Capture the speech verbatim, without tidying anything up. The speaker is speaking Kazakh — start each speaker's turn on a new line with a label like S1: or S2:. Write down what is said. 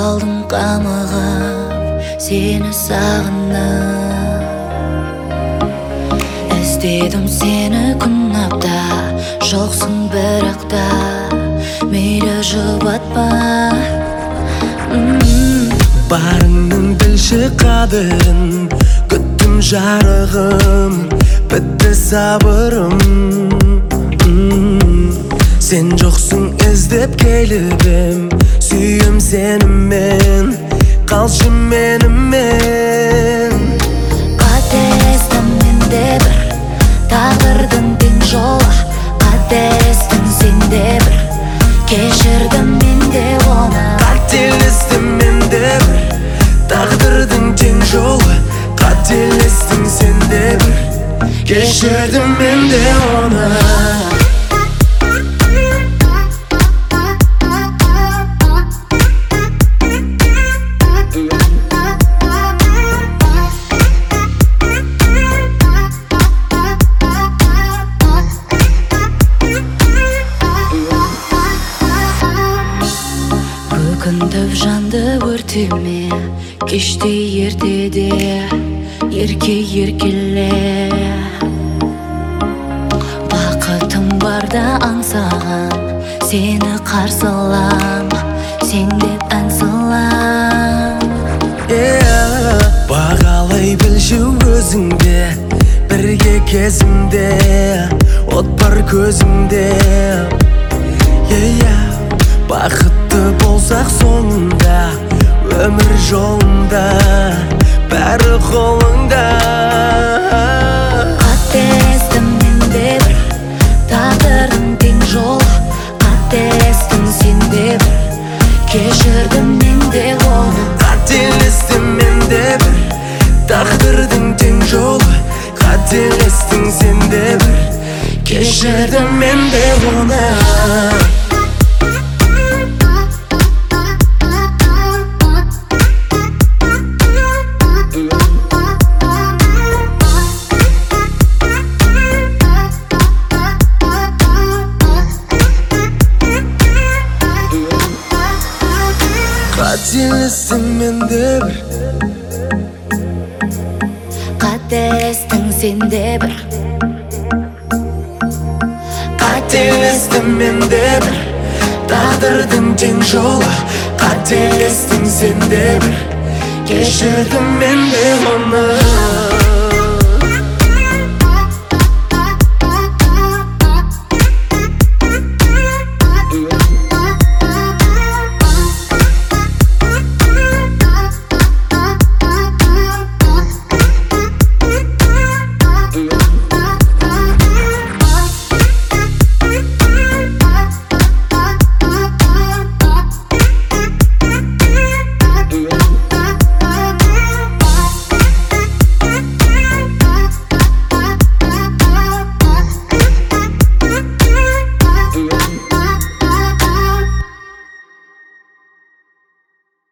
S1: қалдым қамығып, сені сағынып. Іздедім сені күн апта, жоқсың бірақта, мейлі жұбатпа.
S2: Барыңның білші қадірін, күттім жарығым, бітті сабырым. Сен жоқсың іздеп келіпім, сүйім сенімен, қалшы менімен.
S1: Қателестім мен де бір, тағдырдың тең жолы. Қателестің сен де бір, кешірдім мен де оны.
S2: Қателестім мен де бір, тағдырдың тең жолы. Қателестің сен де бір, кешірдім мен де оны.
S1: Өкінтіп жанды өртеме, кеште ертеде, ерке еркеле. Бақытым барда аңсаған, сені қарсылам, сен деп ән салам.
S2: Бағалай білші өзіңде, бірге кезімде, от бар көзімде. Бақытты болсақ соңында, өмір жолында, бәрі қолыңда.
S1: Қателестім мен де бір, тағдырдың тең жолы. Қателестің сен де бір, кешірдім мен де оны.
S2: Қателестім мен де бір, тағдырдың тең жолы. Қателестің сен де бір, кешірдім мен де оны. Қателестім мен де бір,
S1: қателестің сен де бір,
S2: қателестім мен де бір, тағдырдың тең жолы. Қателестің сен де бір, кешірдім мен де оны.